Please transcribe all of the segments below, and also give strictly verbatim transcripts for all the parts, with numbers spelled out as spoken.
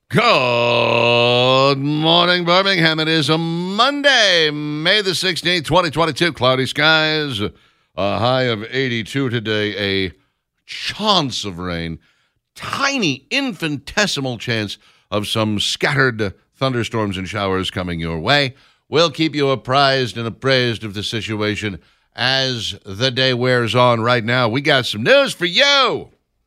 Good morning, Birmingham. It is a Monday, May the sixteenth, twenty twenty-two. Cloudy skies, a high of eighty-two today, a chance of rain, tiny infinitesimal chance of some scattered thunderstorms and showers coming your way. We'll keep you apprised and appraised of the situation as the day wears on. Right now, we got some news for you.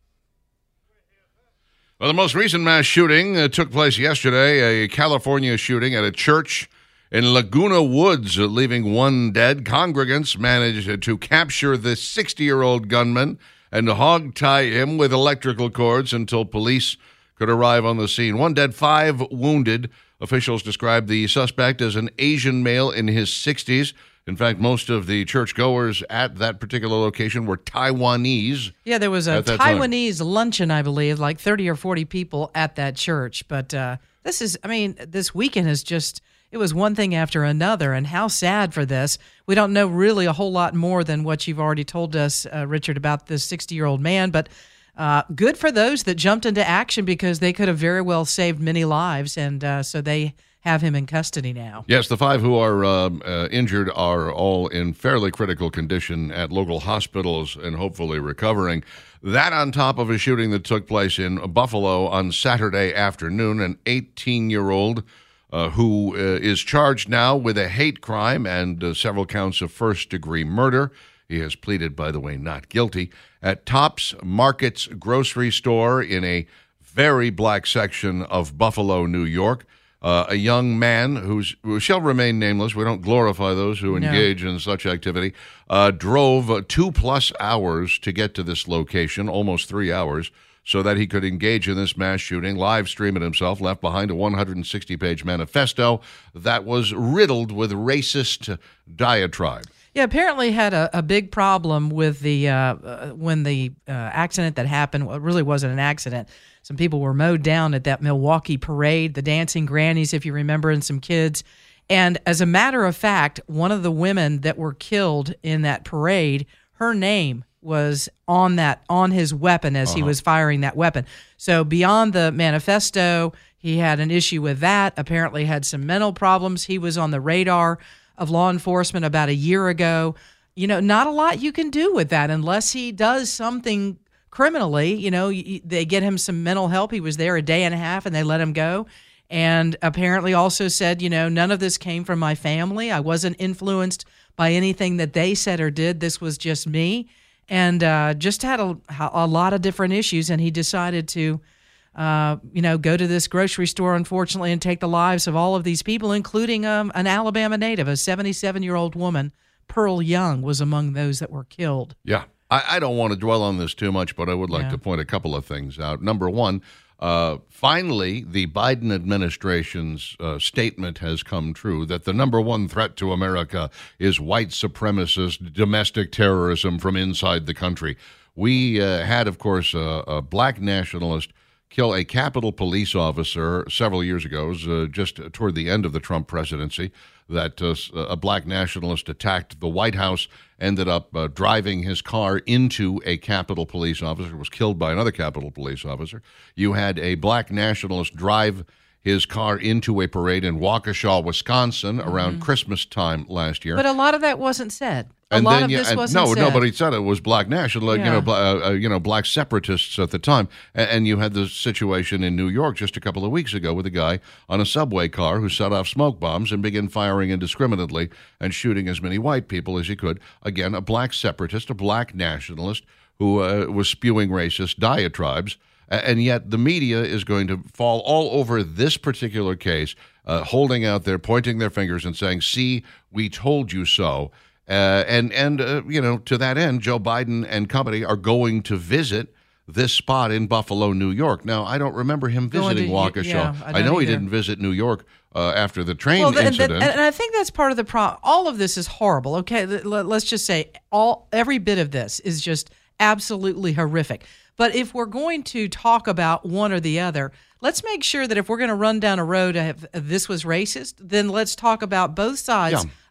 Well, the most recent mass shooting uh, took place yesterday, a California shooting at a church in Laguna Woods, uh, leaving one dead. Congregants managed uh, to capture the sixty-year-old gunman and hog-tie him with electrical cords until police could arrive on the scene. One dead, five wounded. Officials described the suspect as an Asian male in his sixties. In fact, most of the churchgoers at that particular location were Taiwanese. Yeah, there was a Taiwanese time. luncheon, I believe, like thirty or forty people at that church. But uh, this is, I mean, this weekend is just, it was one thing after another. And how sad for this. We don't know really a whole lot more than what you've already told us, uh, Richard, about this sixty-year-old man. But uh, good for those that jumped into action because they could have very well saved many lives. And uh, so they have him in custody now. Yes, the five who are uh, uh, injured are all in fairly critical condition at local hospitals and hopefully recovering. That on top of a shooting that took place in Buffalo on Saturday afternoon, an eighteen-year-old uh, who uh, is charged now with a hate crime and uh, several counts of first-degree murder. He has pleaded, by the way, not guilty. At Tops Market's grocery store in a very black section of Buffalo, New York, Uh, a young man who's, who shall remain nameless, we don't glorify those who engage no. in such activity, uh, drove uh, two-plus hours to get to this location, almost three hours, so that he could engage in this mass shooting, live stream it himself, left behind a one hundred sixty page manifesto that was riddled with racist diatribe. Yeah, apparently had a, a big problem with the uh, uh, when the uh, accident that happened. Well, it really wasn't an accident. Some people were mowed down at that Milwaukee parade, the dancing grannies, if you remember, and some kids. And as a matter of fact, one of the women that were killed in that parade, her name was on that on his weapon as uh-huh. he was firing that weapon. So beyond the manifesto, he had an issue with that. Apparently had some mental problems. He was on the radar of law enforcement about a year ago. You know, not a lot you can do with that unless he does something criminally. You know, they get him some mental help. He was there a day and a half and they let him go. And apparently also said, you know, none of this came from my family. I wasn't influenced by anything that they said or did. This was just me. And uh, just had a, a lot of different issues. And he decided to, uh, you know, go to this grocery store, unfortunately, and take the lives of all of these people, including um, an Alabama native, a seventy-seven-year-old woman. Pearl Young was among those that were killed. Yeah. I, I don't want to dwell on this too much, but I would like yeah. to point a couple of things out. Number one, uh, finally, the Biden administration's uh, statement has come true that the number one threat to America is white supremacist domestic terrorism from inside the country. We uh, had, of course, uh, a black nationalist kill a Capitol police officer several years ago, it was, uh, just toward the end of the Trump presidency, that uh, a black nationalist attacked the White House, ended up uh, driving his car into a Capitol police officer, was killed by another Capitol police officer. You had a black nationalist drive his car into a parade in Waukesha, Wisconsin, around mm-hmm. Christmas time last year. But a lot of that wasn't said. A and lot then of you, this and, wasn't no, said. nobody said it was black national, yeah. you know, bla- uh, you know, black separatists at the time. And, and you had the situation in New York just a couple of weeks ago with a guy on a subway car who set off smoke bombs and began firing indiscriminately and shooting as many white people as he could. Again, a black separatist, a black nationalist who uh, was spewing racist diatribes. And yet the media is going to fall all over this particular case, uh, holding out there, pointing their fingers and saying, see, we told you so. Uh, and, and uh, you know, to that end, Joe Biden and company are going to visit this spot in Buffalo, New York. Now, I don't remember him visiting to, Waukesha. Yeah, I, I know either. He didn't visit New York uh, after the train well, the, incident. The, and I think that's part of the problem. All of this is horrible. Okay, let's just say all every bit of this is just absolutely horrific. But if we're going to talk about one or the other, let's make sure that if we're going to run down a road of this was racist, then let's talk about both sides yeah.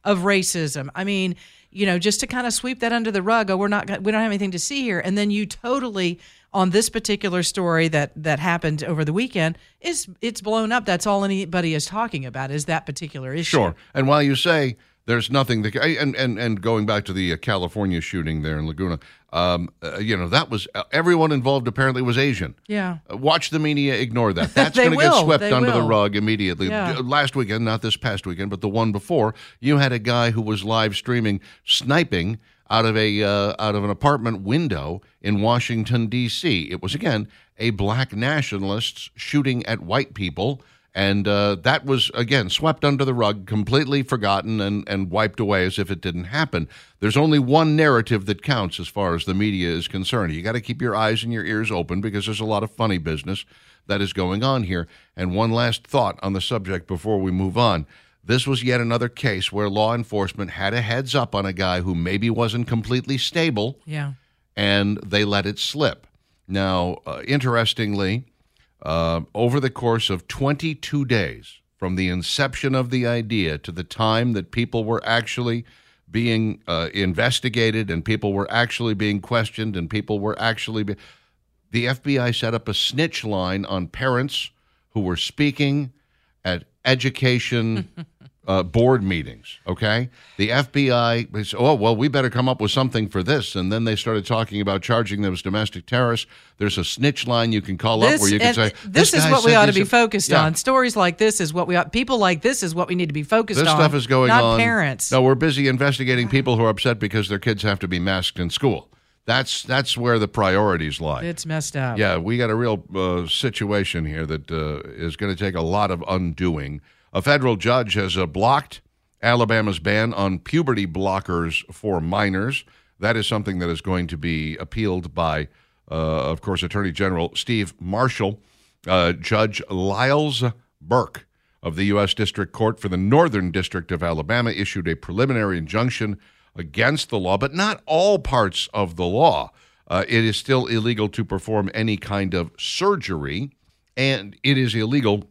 of racism. I mean, you know, just to kind of sweep that under the rug. Oh, we're not, we don't have anything to see here. And then you totally, on this particular story that, that happened over the weekend, is it's blown up. That's all anybody is talking about is that particular issue. Sure. And while you say there's nothing that, and, and, and going back to the uh, California shooting there in Laguna, um, uh, you know, that was, uh, everyone involved apparently was Asian. Yeah. Uh, watch the media ignore that. That's They going to get will. swept They under the will. rug immediately. Yeah. Uh, Last weekend, not this past weekend, but the one before, you had a guy who was live streaming sniping out of a uh, out of an apartment window in Washington, D C. It was, again, a black nationalist shooting at white people. And uh, that was, again, swept under the rug, completely forgotten and, and wiped away as if it didn't happen. There's only one narrative that counts as far as the media is concerned. You got to keep your eyes and your ears open because there's a lot of funny business that is going on here. And one last thought on the subject before we move on. This was yet another case where law enforcement had a heads up on a guy who maybe wasn't completely stable, Yeah. and they let it slip. Now, uh, interestingly, Uh, over the course of twenty-two days, from the inception of the idea to the time that people were actually being uh, investigated and people were actually being questioned and people were actually, be- the F B I set up a snitch line on parents who were speaking at education uh, board meetings, okay? The F B I, they said, oh, well, we better come up with something for this. And then they started talking about charging them as domestic terrorists. There's a snitch line you can call up where you can and say, this, is guy what we said ought to these be are-" focused Yeah. on. Stories like this is what we ought, people like this is what we need to be focused This on. stuff is going not on. parents. No, we're busy investigating people who are upset because their kids have to be masked in school. That's that's where the priorities lie. It's messed up. Yeah, we got a real uh, situation here that uh, is going to take a lot of undoing. A federal judge has uh, blocked Alabama's ban on puberty blockers for minors. That is something that is going to be appealed by, uh, of course, Attorney General Steve Marshall. Uh, Judge Lyles Burke of the U S District Court for the Northern District of Alabama issued a preliminary injunction against the law, but not all parts of the law. Uh, it is still illegal to perform any kind of surgery, and it is illegal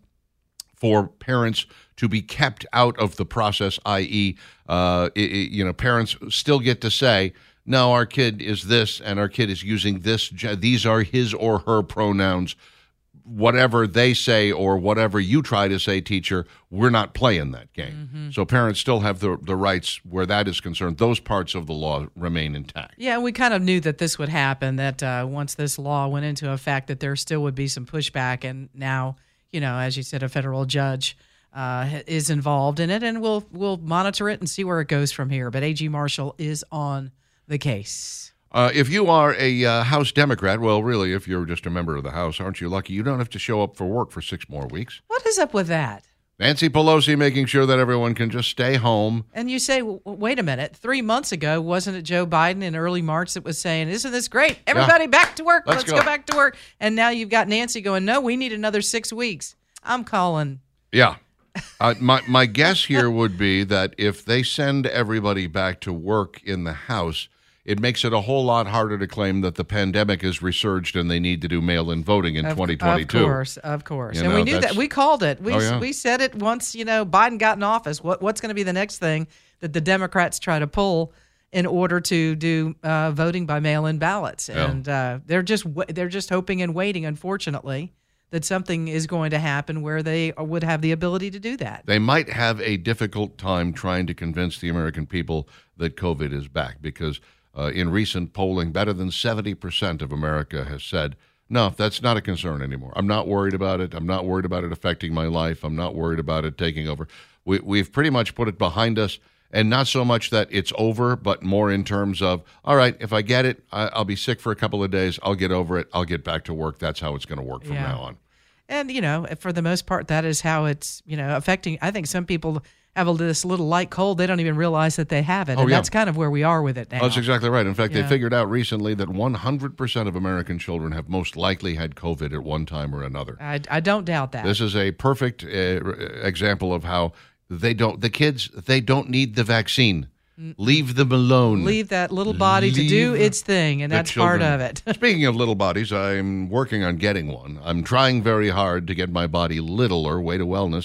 for parents to be kept out of the process, that is, uh, it, it, you know, parents still get to say, no, our kid is this, and our kid is using this. These are his or her pronouns. Whatever they say or whatever you try to say, teacher, we're not playing that game. Mm-hmm. So parents still have the the rights where that is concerned. Those parts of the law remain intact. Yeah, we kind of knew that this would happen, that uh, once this law went into effect, that there still would be some pushback. And now, you know, as you said, a federal judge uh, is involved in it, and we'll we'll monitor it and see where it goes from here. But A G Marshall is on the case. Uh, if you are a uh, House Democrat, well, really, if you're just a member of the House, aren't you lucky? You don't have to show up for work for six more weeks. What is up with that? Nancy Pelosi making sure that everyone can just stay home. And you say, w- wait a minute, three months ago, wasn't it Joe Biden in early March that was saying, isn't this great? Everybody Yeah. back to work. Let's Let's, go. go back to work. And now you've got Nancy going, no, we need another six weeks. I'm calling. Yeah. Uh, my, my guess here would be that if they send everybody back to work in the House, it makes it a whole lot harder to claim that the pandemic is resurged and they need to do mail-in voting in Of- twenty twenty-two. Of course, of course. You and know, we knew that's- that. We called it. We Oh, yeah. we said it once, you know, Biden got in office. What What's going to be the next thing that the Democrats try to pull in order to do uh, voting by mail-in ballots? Yeah. And uh, they're just wa- they're just hoping and waiting, unfortunately, that something is going to happen where they would have the ability to do that. They might have a difficult time trying to convince the American people that COVID is back because uh, in recent polling, better than seventy percent of America has said, no, that's not a concern anymore. I'm not worried about it. I'm not worried about it affecting my life. I'm not worried about it taking over. We, we've pretty much put it behind us, and not so much that it's over, but more in terms of, all right, if I get it, I, I'll be sick for a couple of days. I'll get over it. I'll get back to work. That's how it's going to work from Yeah. now on. And, you know, for the most part, that is how it's, you know, affecting. I think some people have a, this little light cold. They don't even realize that they have it. Oh, and yeah. that's kind of where we are with it now. Oh, that's exactly right. In fact, Yeah. they figured out recently that one hundred percent of American children have most likely had COVID at one time or another. I, I don't doubt that. This is a perfect uh, example of how they don't, the kids, they don't need the vaccine. Leave them alone. Leave that little body to do Leave its thing, and the that's part children. of it. Speaking of little bodies, I'm working on getting one. I'm trying very hard to get my body littler, way to wellness.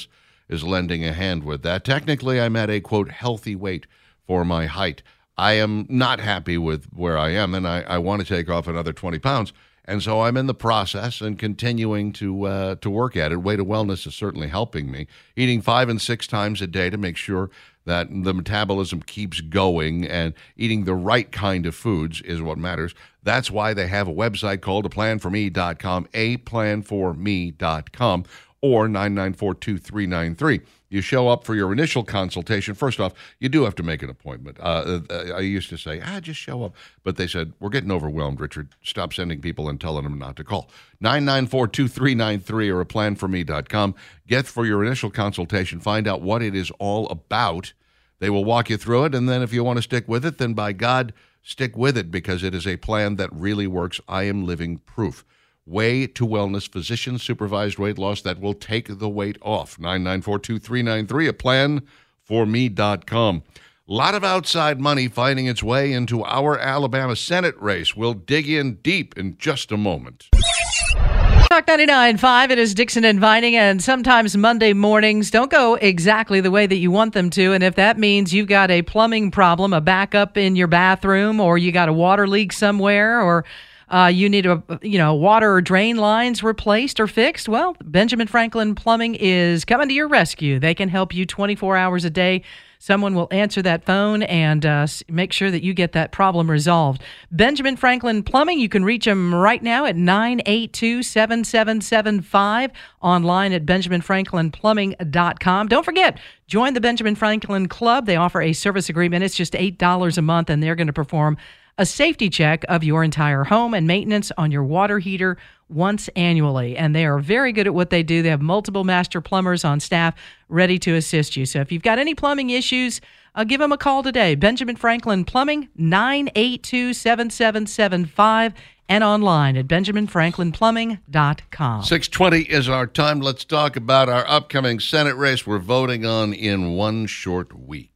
is lending a hand with that. Technically, I'm at a, quote, healthy weight for my height. I am not happy with where I am, and I, I want to take off another twenty pounds. And so I'm in the process and continuing to uh, to work at it. Way to Wellness is certainly helping me. Eating five and six times a day to make sure that the metabolism keeps going, and eating the right kind of foods is what matters. That's why they have a website called a plan for me dot com, a plan for me dot com, or nine nine four, two three nine three. You show up for your initial consultation. First off, you do have to make an appointment. Uh, I used to say, ah, just show up. But they said, we're getting overwhelmed, Richard. Stop sending people and telling them not to call. nine nine four, two three nine three or a plan for me dot com. Get for your initial consultation. Find out what it is all about. They will walk you through it. And then if you want to stick with it, then by God, stick with it, because it is a plan that really works. I am living proof. Way to Wellness, physician-supervised weight loss that will take the weight off. nine nine four, two three nine three, a plan for me dot com. A lot of outside money finding its way into our Alabama Senate race. We'll dig in deep in just a moment. Talk ninety-nine point five, it is Dixon and Vining, and sometimes Monday mornings don't go exactly the way that you want them to, and if that means you've got a plumbing problem, a backup in your bathroom, or you got a water leak somewhere, or Uh, you need a, you know, water or drain lines replaced or fixed, well, Benjamin Franklin Plumbing is coming to your rescue. They can help you twenty-four hours a day. Someone will answer that phone and uh, make sure that you get that problem resolved. Benjamin Franklin Plumbing, you can reach them right now at nine eight two, seven seven seven five, online at benjamin franklin plumbing dot com. Don't forget, join the Benjamin Franklin Club. They offer a service agreement. It's just eight dollars a month, and they're going to perform a safety check of your entire home and maintenance on your water heater once annually. And they are very good at what they do. They have multiple master plumbers on staff ready to assist you. So if you've got any plumbing issues, uh, give them a call today. Benjamin Franklin Plumbing, nine eight two, seven seven seven five, and online at benjamin franklin plumbing dot com. six twenty is our time. Let's talk about our upcoming Senate race we're voting on in one short week.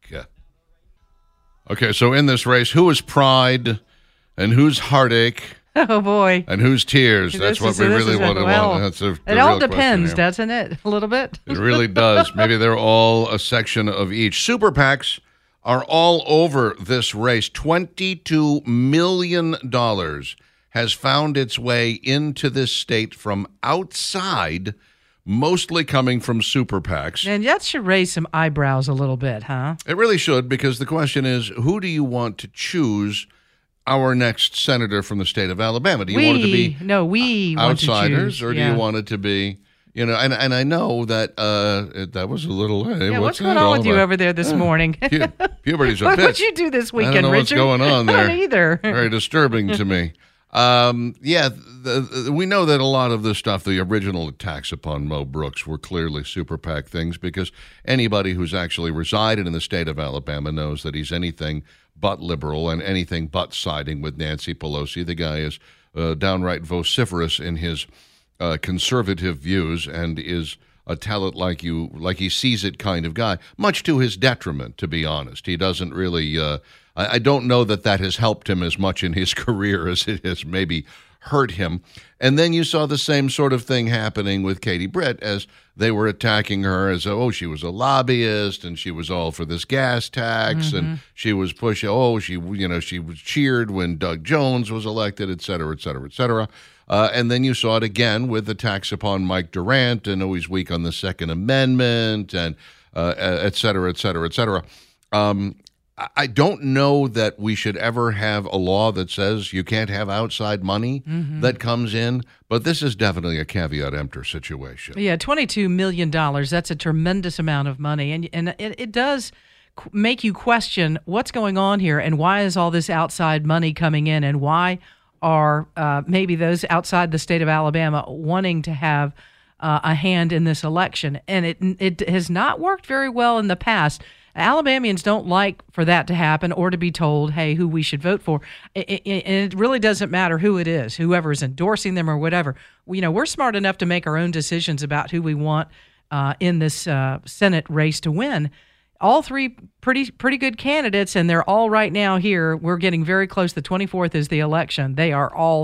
Okay, so in this race, who is pride and who's heartache? Oh, boy. And who's tears? That's This what is- we this really is a- want to well, want. That's the, the It all real question depends, here. doesn't it? A little bit. It really does. Maybe they're all a section of each. Super PACs are all over this race. twenty-two million dollars has found its way into this state from outside, mostly coming from super PACs. And that should raise some eyebrows a little bit, huh? It really should, because the question is, who do you want to choose our next senator from the state of Alabama? Do you we, want it to be no, we outsiders, want to choose. or do yeah. you want it to be, you know, and and I know that uh, it, that was a little, hey, Yeah, what's, what's that going on all with you about? over there this morning? Pu- puberty's a What bitch. would you do this weekend, I don't know Richard? what's going on I there. don't either. Very disturbing to me. Um, yeah, the, the, we know that a lot of this stuff, the original attacks upon Mo Brooks, were clearly super PAC things, because anybody who's actually resided in the state of Alabama knows that he's anything but liberal and anything but siding with Nancy Pelosi. The guy is uh, downright vociferous in his uh, conservative views, and is a tell it like you like he sees it kind of guy, much to his detriment, to be honest. He doesn't really uh, I, I don't know that that has helped him as much in his career as it has maybe hurt him. And then you saw the same sort of thing happening with Katie Britt, as they were attacking her as, oh, she was a lobbyist and she was all for this gas tax, mm-hmm. and she was pushing, oh, she, you know, she was cheered when Doug Jones was elected, et cetera, et cetera, et cetera. Uh, and then you saw it again with attacks upon Mike Durant, and always weak on the Second Amendment, and uh, et cetera, et cetera, et cetera. Um, I don't know that we should ever have a law that says you can't have outside money mm-hmm. that comes in, but this is definitely a caveat emptor situation. Yeah, twenty-two million dollars, that's a tremendous amount of money, and and it, it does make you question what's going on here, and why is all this outside money coming in, and why are uh, maybe those outside the state of Alabama wanting to have uh, a hand in this election. And it it has not worked very well in the past. Alabamians don't like for that to happen, or to be told, hey, who we should vote for. It, it, and it really doesn't matter who it is, whoever is endorsing them or whatever. You know, we're smart enough to make our own decisions about who we want uh, in this uh, Senate race to win. All three pretty pretty good candidates, and they're all right now here. We're getting very close. The twenty-fourth is the election. They are all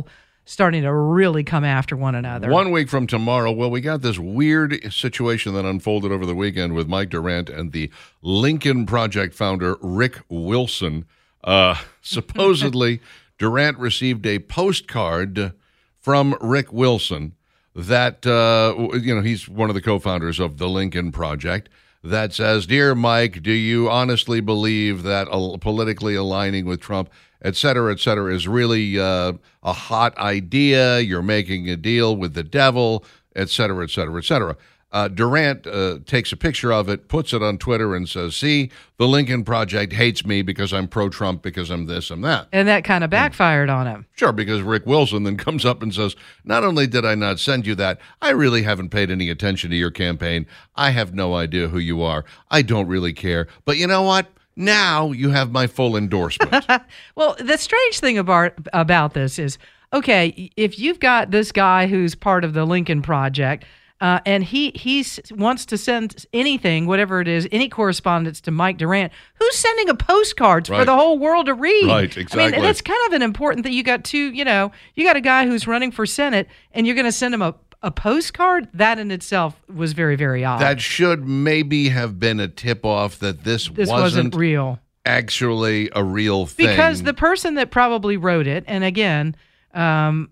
starting to really come after one another. One week from tomorrow, well, we got this weird situation that unfolded over the weekend with Mike Durant and the Lincoln Project founder, Rick Wilson. Uh, supposedly, Durant received a postcard from Rick Wilson that, uh, you know, he's one of the co-founders of the Lincoln Project, that says, "Dear Mike, do you honestly believe that uh, politically aligning with Trump, et cetera, et cetera, is really uh, a hot idea? You're making a deal with the devil, et cetera, et cetera, et cetera." Uh, Durant uh, takes a picture of it, puts it on Twitter, and says, "See, the Lincoln Project hates me because I'm pro-Trump, because I'm this, I'm that." And that kind of backfired on him. Sure, because Rick Wilson then comes up and says, "Not only did I not send you that, I really haven't paid any attention to your campaign. I have no idea who you are. I don't really care. But you know what? Now you have my full endorsement." Well, the strange thing about about this is, okay, if you've got this guy who's part of the Lincoln Project, uh, and he he's wants to send anything, whatever it is, any correspondence to Mike Durant, who's sending a postcard Right. for the whole world to read? Right, exactly. I mean, that's kind of an important thing. You got two, you know, you got a guy who's running for Senate, and you're going to send him a a postcard. That in itself was very, very odd. That should maybe have been a tip-off that this, this wasn't, wasn't real. actually a real thing. Because the person that probably wrote it, and again, um,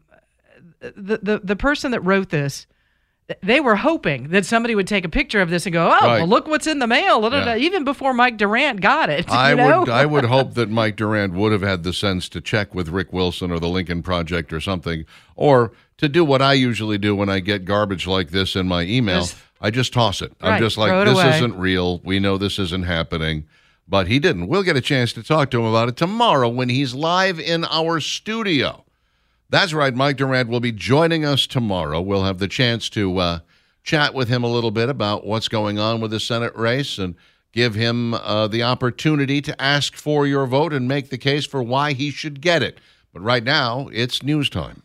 the, the the person that wrote this, they were hoping that somebody would take a picture of this and go, "Oh, Right. well, look what's in the mail," da, da, da, Yeah. even before Mike Durant got it. I you know? would I would hope that Mike Durant would have had the sense to check with Rick Wilson or the Lincoln Project or something, or to do what I usually do when I get garbage like this in my email. Just- I just toss it. I'm Right, just like, throw it this away. isn't real. We know this isn't happening. But he didn't. We'll get a chance to talk to him about it tomorrow when he's live in our studio. That's right. Mike Durant will be joining us tomorrow. We'll have the chance to uh, chat with him a little bit about what's going on with the Senate race and give him uh, the opportunity to ask for your vote and make the case for why he should get it. But right now, it's news time.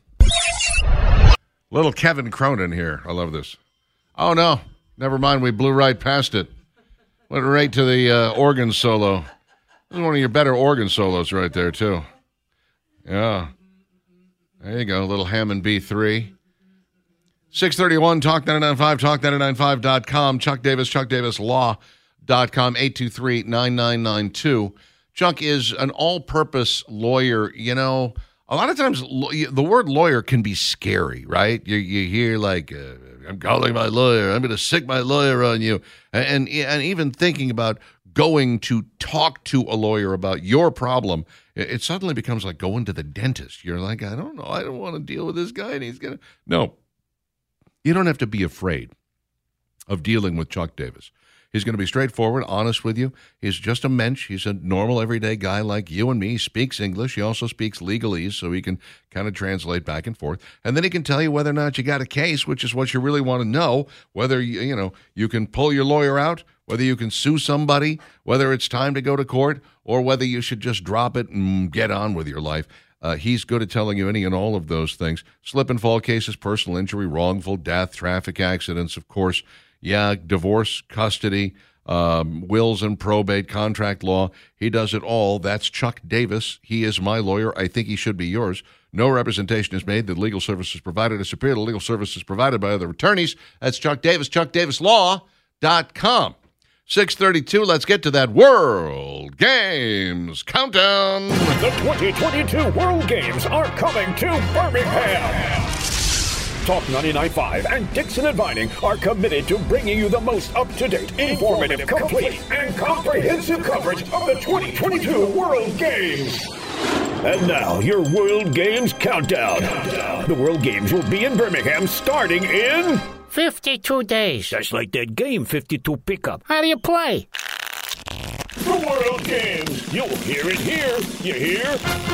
Little Kevin Cronin here. I love this. Oh, no. Never mind. We blew right past it. Went right to the uh, organ solo. This is one of your better organ solos right there, too. Yeah. There you go. Little Hammond B three. six thirty-one, Talk nine ninety-five, talk nine ninety-five dot com, Chuck Davis, chuck davis law dot com, eight two three, nine nine nine two. Chuck is an all-purpose lawyer. You know, a lot of times lo- the word lawyer can be scary, right? You, you hear like, uh, I'm calling my lawyer, I'm going to sick my lawyer on you. And, and, and even thinking about going to talk to a lawyer about your problem, it, it suddenly becomes like going to the dentist. You're like, I don't know, I don't want to deal with this guy, and he's going to... No. You don't have to be afraid of dealing with Chuck Davis. He's going to be straightforward, honest with you. He's just a mensch. He's a normal, everyday guy like you and me. He speaks English. He also speaks legalese, so he can kind of translate back and forth. And then he can tell you whether or not you got a case, which is what you really want to know, whether you, you know, you can pull your lawyer out, whether you can sue somebody, whether it's time to go to court, or whether you should just drop it and get on with your life. Uh, he's good at telling you any and all of those things. Slip and fall cases, personal injury, wrongful death, traffic accidents, of course. Yeah, divorce, custody, um, wills and probate, contract law. He does it all. That's Chuck Davis. He is my lawyer. I think he should be yours. No representation is made that legal services provided is superior to legal services provided by other attorneys. That's Chuck Davis, chuck davis law dot com. six thirty-two, let's get to that World Games Countdown. The twenty twenty-two World Games are coming to Birmingham. Talk ninety-nine point five and Dixon and Vining are committed to bringing you the most up-to-date, informative, complete, and comprehensive coverage of the twenty twenty-two World Games. And now, your World Games Countdown. The World Games will be in Birmingham starting in... fifty-two days. That's like that game, fifty-two Pickup. How do you play? The World Games. You'll hear it here. You hear?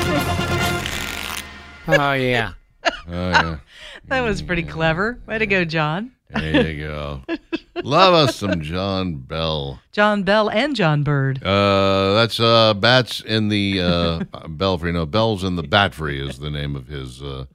Oh, yeah. Oh, yeah. That was pretty clever. Way to go, John. There you go. Love us some John Bell. John Bell and John Bird. Uh, that's uh, Bats in the uh, Belfry. No, Bells in the Batfry is the name of his uh,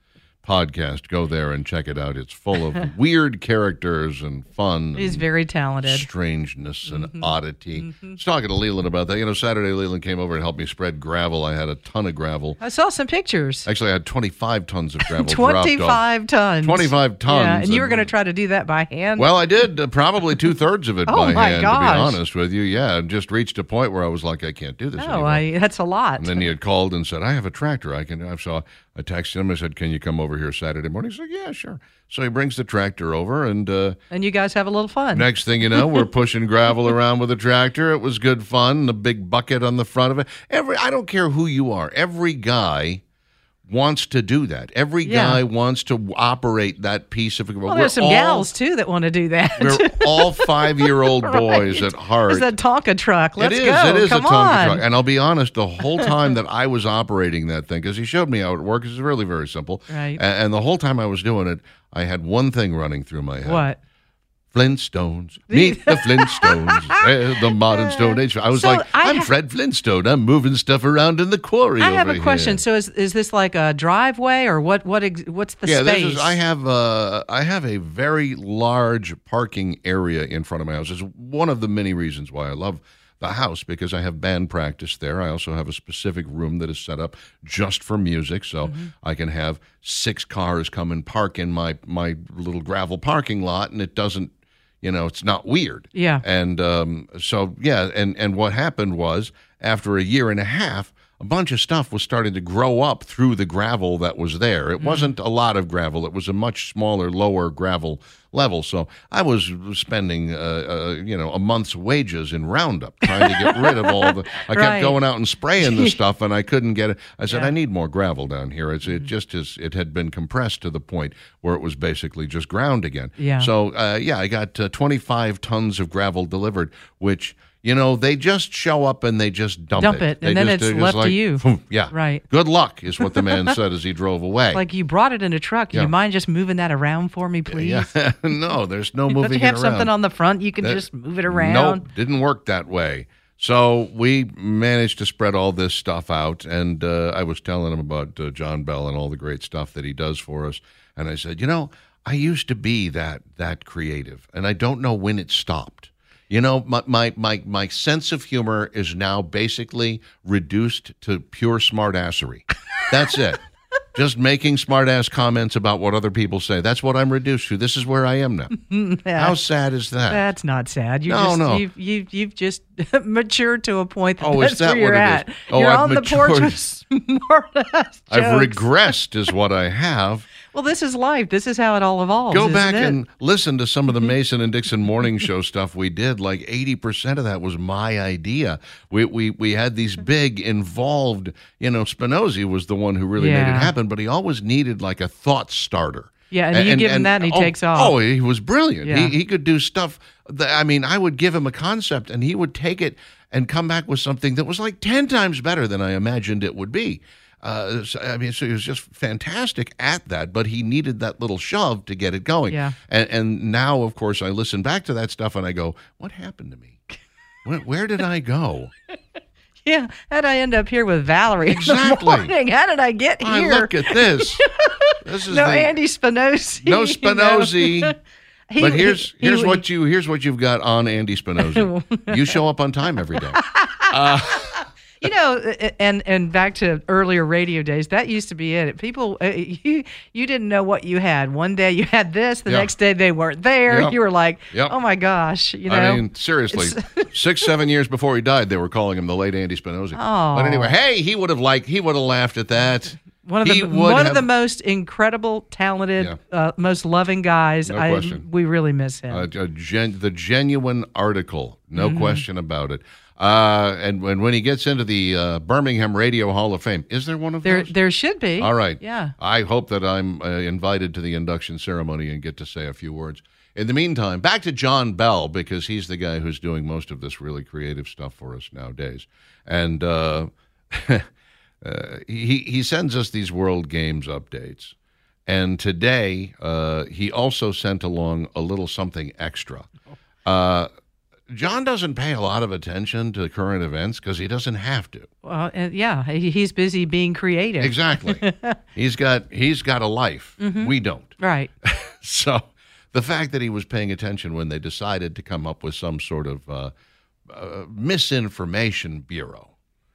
podcast. Go there and check it out. It's full of weird characters and fun. He's and very talented. strangeness and Mm-hmm. oddity. Mm-hmm. I was talking to Leland about that. You know, Saturday Leland came over and helped me spread gravel. I had a ton of gravel. I saw some pictures. Actually, I had twenty-five tons of gravel dropped off. twenty-five tons. twenty-five tons. Yeah, and you were going to try to do that by hand? Well, I did uh, probably two thirds of it Oh, by my hand, gosh. to be honest with you. Yeah, and just reached a point where I was like, I can't do this no, anymore. I, that's a lot. And then he had called and said, I have a tractor. I can. I saw. I texted him. I said, can you come over here Saturday morning? He said, yeah, sure. So he brings the tractor over, and uh, and you guys have a little fun. next thing you know, we're pushing gravel around with a tractor. It was good fun. The big bucket on the front of it. Every I don't care who you are. Every guy wants to do that. Every Yeah. guy wants to operate that piece of equipment. Well, there's some all, gals, too, that want to do that. We're all five-year-old boys Right. at heart. It's a Tonka truck. Let's it is. go. It is Come a Tonka on. truck. And I'll be honest, the whole time that I was operating that thing, because he showed me how it works, it's really very simple. Right. A- And the whole time I was doing it, I had one thing running through my head. What? Flintstones. Meet the Flintstones. Eh, the modern Stone Age. I was So like, I I'm ha- Fred Flintstone. I'm moving stuff around in the quarry I have over a question. here. So is is this like a driveway or what? What? Ex- what's the Yeah, space? this is. I have. Uh, I have a very large parking area in front of my house. It's one of the many reasons why I love the house, because I have band practice there. I also have a specific room that is set up just for music, so Mm-hmm. I can have six cars come and park in my my little gravel parking lot, and it doesn't. You know, it's not weird. Yeah. And um, so, yeah, and, and what happened was, after a year and a half, a bunch of stuff was starting to grow up through the gravel that was there. It Mm. wasn't a lot of gravel. It was a much smaller, lower gravel level. So I was spending, uh, uh, you know, a month's wages in Roundup trying to get rid of all the... I kept Right. going out and spraying the stuff, and I couldn't get it. I said, Yeah. I need more gravel down here. It's, Mm-hmm. it just is... It had been compressed to the point where it was basically just ground again. Yeah. So, uh, yeah, I got uh, twenty-five tons of gravel delivered, which... You know, they just show up and they just dump, Dump it, They and then just- it's they're just left to like, you. "Phoom," yeah. Right. Good luck is what the man said as he drove away. Like you brought it in a truck. Yeah. You mind just moving that around for me, please? yeah. No, there's no Don't moving you have it around. something on the front you can That- just move it around? Nope, didn't work that way. So we managed to spread all this stuff out, and uh, I was telling him about uh, John Bell and all the great stuff that he does for us. And I said, you know, I used to be that that creative, and I don't know when it stopped. You know, my, my, my, my sense of humor is now basically reduced to pure smartassery. That's it. Just making smart-ass comments about what other people say. That's what I'm reduced to. This is where I am now. How sad is that? That's not sad. You No, just, no. You've, you've, you've just matured to a point that Oh, is that's that where you're what it at. is? Oh, you're I've on the porch matured. with smart-ass I've jokes. regressed is what I have. Well, this is life. This is how it all evolves. Go isn't back it? and listen to some of the Mason and Dixon morning show stuff we did. Like eighty percent of that was my idea. We we we had these big involved, you know, Spinozzi was the one who really made Yeah. it happen, but he always needed like a thought starter. Yeah, and you give him that and he oh, takes off. Oh, he was brilliant. Yeah. He he could do stuff that, I mean, I would give him a concept and he would take it and come back with something that was like ten times better than I imagined it would be. Uh, so, I mean, so he was just fantastic at that, but he needed that little shove to get it going. Yeah. And, and now, of course, I listen back to that stuff and I go, what happened to me? Where, where did I go? Yeah, how'd I end up here with Valerie Exactly. in the morning? How did I get I here? look at this. This is no the, Andy Spinozzi. no you know. Spinozzi. He- But here's he- here's he- what you here's what you've got on Andy Spinozzi. You show up on time every day. You know, and and back to earlier radio days, that used to be it. People, uh, you you didn't know what you had. One day you had this, the Yeah. next day they weren't there. Yep. You were like, Yep. oh my gosh, you know. I mean, seriously, six seven years before he died, they were calling him the late Andy Spinozzi. Oh. But anyway, hey, he would have liked he would have laughed at that. one of the He would one have- of the most incredible, talented, Yeah. uh, most loving guys. No I, question. We really miss him. A, a gen, the genuine article, no Mm-hmm. question about it. Uh, and when when he gets into the uh, Birmingham Radio Hall of Fame, is there one of there those? there should be. All right. Yeah. I hope that I'm uh, invited to the induction ceremony and get to say a few words. In the meantime, back to John Bell, because he's the guy who's doing most of this really creative stuff for us nowadays. And uh, uh, he, he sends us these World Games updates. And today, uh, he also sent along a little something extra. Uh, John doesn't pay a lot of attention to current events because he doesn't have to. Well, uh, yeah, he- he's busy being creative. Exactly. he's got he's got a life. Mm-hmm. We don't. Right. So the fact that he was paying attention when they decided to come up with some sort of uh, uh, misinformation bureau,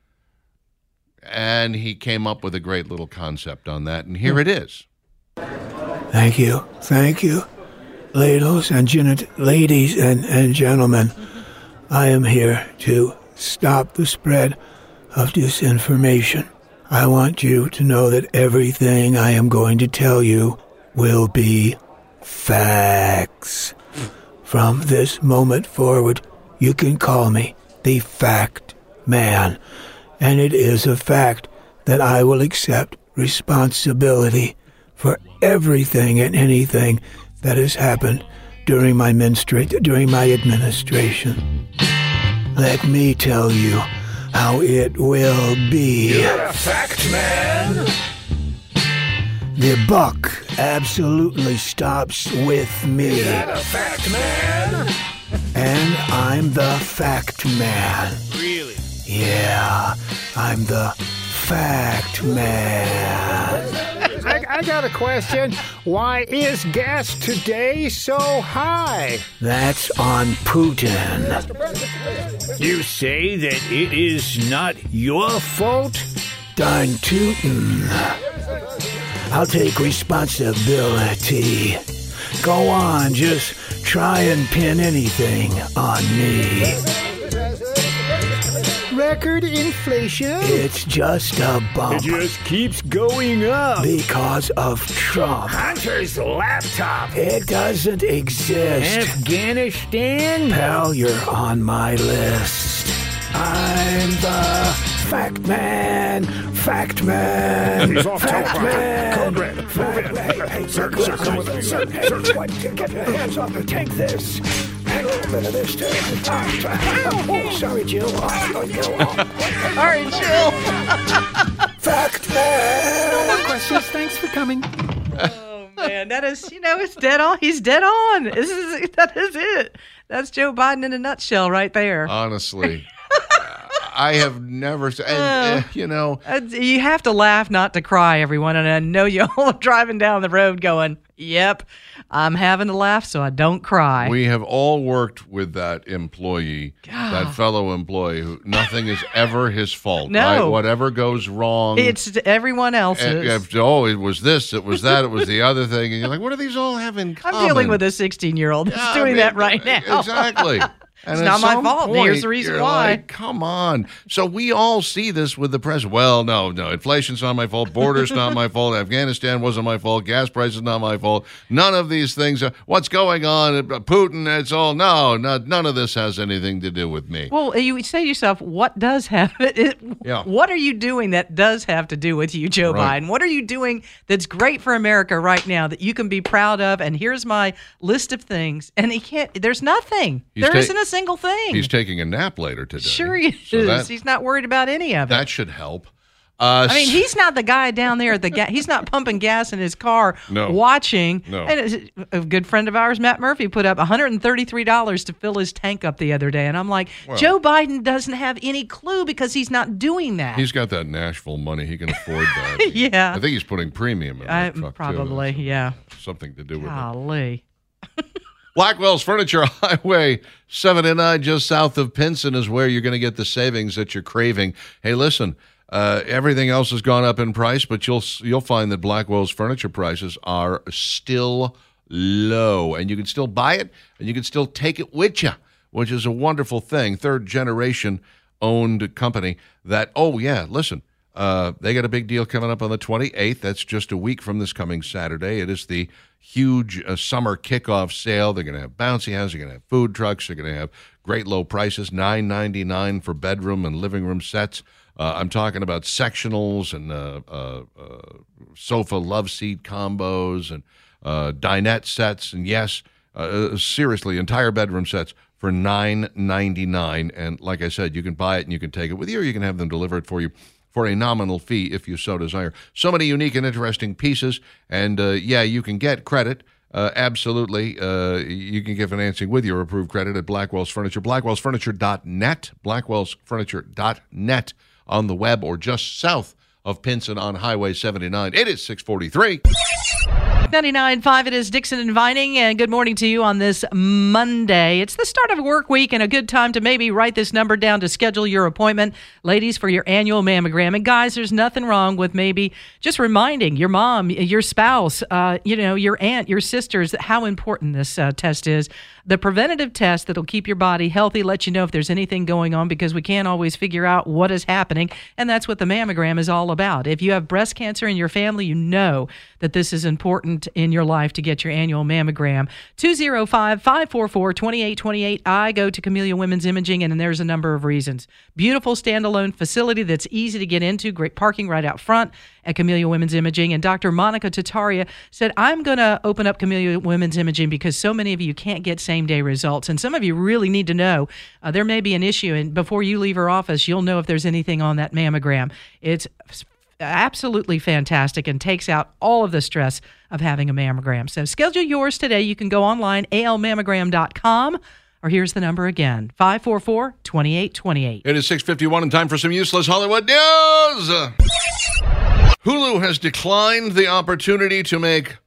and he came up with a great little concept on that, and here it is. Thank you. Thank you. Ladies and, gen- ladies and, and gentlemen, I am here to stop the spread of disinformation. I want you to know that everything I am going to tell you will be facts. From this moment forward, you can call me the Fact Man. And it is a fact that I will accept responsibility for everything and anything that has happened during my menstrate, during my administration. Let me tell you how it will be. You're a fact man. The buck absolutely stops with me. You're a fact man. And I'm the Fact Man. Really? Yeah, I'm the Fact Man. I, I got a question. Why is gas today so high? That's on Putin. You say that it is not your fault? Darn tootin'. I'll take responsibility. Go on, just try and pin anything on me. Record inflation? It's just a bump It just keeps going up. because of Trump. Hunter's laptop. It doesn't exist. Afghanistan? Pal, you're on my list. I'm the Fact Man. Fact Man. He's off Fact teleprompter. Man. Code red. Move Fact in. Man. Hey, sir, Sir, sir, sir, sir, sir, hey, sir, what? Get your hands off me. Take this. And a little bit of this, too. Oh, sorry, Jill. Oh, go on. All right, chill. Fact Man. Questions. Thanks for coming. Oh man, that is, you know, it's dead on. He's dead on. This is that is it. That's Joe Biden in a nutshell, right there. Honestly, I have never said, and, uh, you know, Uh, you have to laugh, not to cry, everyone. And I know you all are driving down the road going, "Yep, I'm having to laugh, so I don't cry." we have all worked with that employee, that fellow employee who nothing is ever his fault. No. Right? Whatever goes wrong. It's everyone else's. and if- oh, it was this, it was that, it was the other thing. And you're like, what do these all have in common? I'm dealing with a sixteen-year-old that's Yeah, I doing mean, that right now. Exactly. And It's at not my some fault. Here's the point, reason you're why. like, come on. So we all see this with the president. Well, no, no, inflation's not my fault. Border's not my fault. Afghanistan wasn't my fault. Gas prices not my fault. None of these things. Are, what's going on? Putin. It's all no, not, none of this has anything to do with me. Well, you say to yourself, what does have it? Yeah. What are you doing that does have to do with you, Joe Right. Biden? What are you doing that's great for America right now that you can be proud of? And here's my list of things. And he can't. There's nothing. He's There ta- isn't a single thing. He's taking a nap later today. Sure he is. So that, He's not worried about any of it. that should help. Uh, I mean, he's not the guy down there at the gas. He's not pumping gas in his car No. watching. No. And it's- a good friend of ours, Matt Murphy, put up one hundred thirty-three dollars to fill his tank up the other day. And I'm like, Well. Joe Biden doesn't have any clue because he's not doing that. He's got that Nashville money. He can afford that. Yeah. I think he's putting premium in I, that truck, too. probably, That's yeah. something to do with it. Golly. Blackwell's Furniture Highway seventy-nine, just south of Pinson, is where you're going to get the savings that you're craving. Hey, listen, uh, everything else has gone up in price, but you'll you'll find that Blackwell's furniture prices are still low, and you can still buy it, and you can still take it with you, which is a wonderful thing. Third generation owned company that, oh yeah, listen, uh, they got a big deal coming up on the twenty-eighth. That's just a week from this coming Saturday. It is the huge uh, summer kickoff sale. They're going to have bouncy houses. They're going to have food trucks. They're going to have great low prices, nine ninety-nine for bedroom and living room sets. Uh, I'm talking about sectionals and uh, uh, uh, sofa love seat combos and uh, dinette sets. And yes, uh, seriously, entire bedroom sets for nine ninety-nine. And like I said, you can buy it and you can take it with you, or you can have them deliver it for you for a nominal fee if you so desire. So many unique and interesting pieces. And, uh, yeah, you can get credit uh, absolutely, uh, you can get financing with your approved credit at Blackwell's Furniture. Blackwells Furniture dot net, Blackwells Furniture dot net on the web or just south of Pinson on Highway seventy-nine. It is six forty-three. ninety-nine point five, it is Dixon and Vining, and good morning to you on this Monday. It's the start of a work week and a good time to maybe write this number down to schedule your appointment, ladies, for your annual mammogram. And guys, there's nothing wrong with maybe just reminding your mom, your spouse, uh, you know, your aunt, your sisters, how important this uh, test is. The preventative test that'll keep your body healthy, let you know if there's anything going on, because we can't always figure out what is happening, and that's what the mammogram is all about. If you have breast cancer in your family, you know that this is important in your life to get your annual mammogram. two oh five, five four four, two eight two eight. I go to Camellia Women's Imaging, and there's a number of reasons. Beautiful standalone facility that's easy to get into, great parking right out front at Camellia Women's Imaging. And Doctor Monica Tataria said, I'm going to open up Camellia Women's Imaging because so many of you can't get same-day results. And some of you really need to know uh, there may be an issue. And before you leave her office, you'll know if there's anything on that mammogram. It's absolutely fantastic and takes out all of the stress of having a mammogram. So schedule yours today. You can go online, A L mammogram dot com. Or here's the number again, five four four, two eight two eight. It is six fifty-one and time for some useless Hollywood news. Hulu has declined the opportunity to make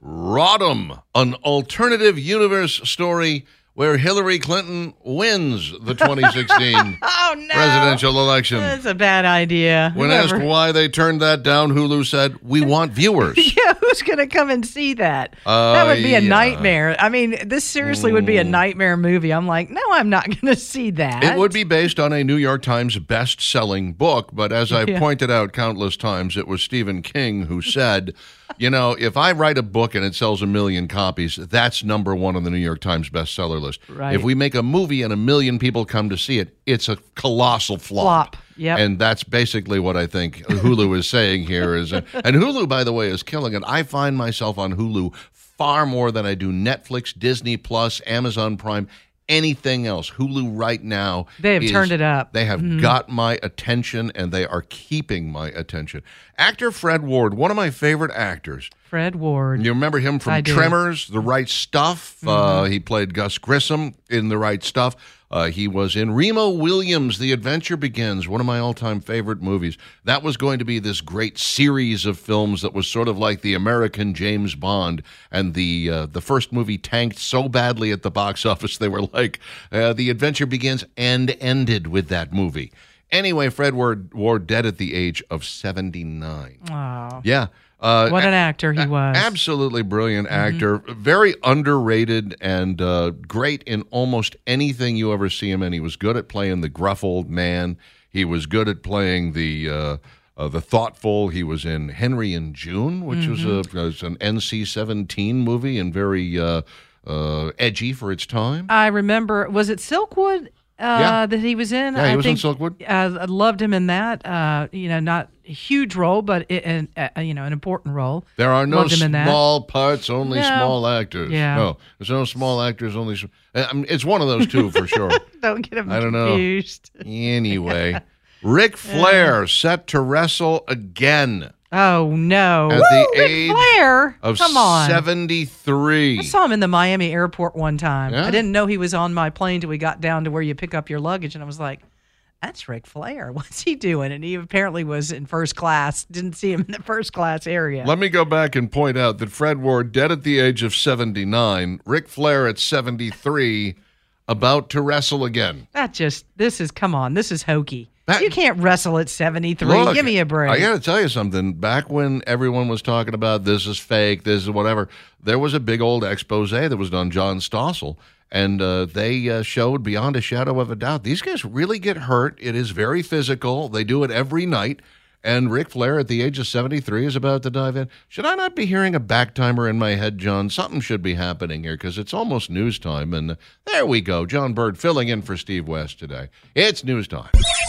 Rodham, an alternative universe story where Hillary Clinton wins the twenty sixteen oh, no. presidential election. That's a bad idea. When Whoever. asked why they turned that down, Hulu said, we want viewers. Yeah, who's going to come and see that? Uh, that would be a yeah. nightmare. I mean, this seriously would be a nightmare movie. I'm like, no, I'm not going to see that. It would be based on a New York Times best-selling book, but as I've Yeah. pointed out countless times, it was Stephen King who said, you know, if I write a book and it sells a million copies, that's number one on the New York Times bestseller list. Right. If we make a movie and a million people come to see it, it's a colossal flop. Flop, yep. And that's basically what I think Hulu is saying here. Is, and Hulu, by the way, is killing it. I find myself on Hulu far more than I do Netflix, Disney Plus, Amazon Prime, anything else. Hulu right now. They have is- turned it up. They have Mm-hmm. got my attention, and they are keeping my attention. Actor Fred Ward, one of my favorite actors. Fred Ward. You remember him from I do. Tremors, The Right Stuff. Mm-hmm. Uh, he played Gus Grissom in The Right Stuff. Uh, he was in Remo Williams' The Adventure Begins, one of my all-time favorite movies. That was going to be this great series of films that was sort of like the American James Bond. And the uh, the first movie tanked so badly at the box office, they were like, uh, The Adventure Begins and ended with that movie. Anyway, Fred Ward, Ward dead at the age of seventy-nine. Oh, Yeah. Uh, what an actor he was. Absolutely brilliant actor. Very underrated and uh, great in almost anything you ever see him in. He was good at playing the gruff old man. He was good at playing the uh, uh, the thoughtful. He was in Henry and June, which was, a, was an N C seventeen movie and very uh, uh, edgy for its time. I remember, was it Silkwood uh, Yeah. that he was in? Yeah, he I was in think, Silkwood. Uh, I loved him in that. Uh, you know, not a huge role, but it, an, uh, you know, an important role. There are no Loved him in that. small parts, only No. small actors. Yeah. No, there's no small actors, only. s- I mean, it's one of those two for sure. Don't get him I don't know. confused. Anyway, Ric Flair set to wrestle again Oh no! At Woo, the Ric age Flair. of Come on. seventy-three. I saw him in the Miami airport one time. Yeah? I didn't know he was on my plane till we got down to where you pick up your luggage, and I was like, "That's Ric Flair. What's he doing?" And he apparently was in first class. Didn't see him in the first class area. Let me go back and point out that Fred Ward, dead at the age of seventy-nine, Ric Flair at seventy-three, about to wrestle again. That just this is come on. This is hokey. That- you can't wrestle at seventy-three. Look, Give me a break. I got to tell you something. Back when everyone was talking about this is fake, this is whatever, there was a big old expose that was done, John Stossel, and uh, they uh, showed beyond a shadow of a doubt, these guys really get hurt. It is very physical. They do it every night. And Ric Flair, at the age of seventy-three, is about to dive in. Should I not be hearing a back timer in my head, John? Something should be happening here because it's almost news time. And uh, there we go. John Bird filling in for Steve West today. It's news time.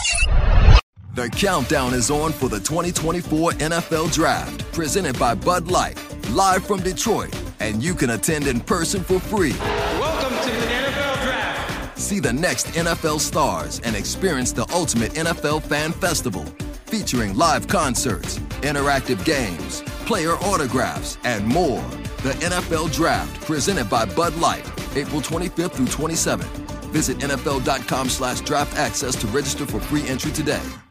The countdown is on for the twenty twenty-four N F L Draft, presented by Bud Light, live from Detroit, and you can attend in person for free. Welcome to the N F L Draft. See the next N F L stars and experience the ultimate N F L fan festival, featuring live concerts, interactive games, player autographs, and more. The N F L Draft, presented by Bud Light, April twenty-fifth through twenty-seventh. Visit N F L dot com slash draft access to register for free entry today.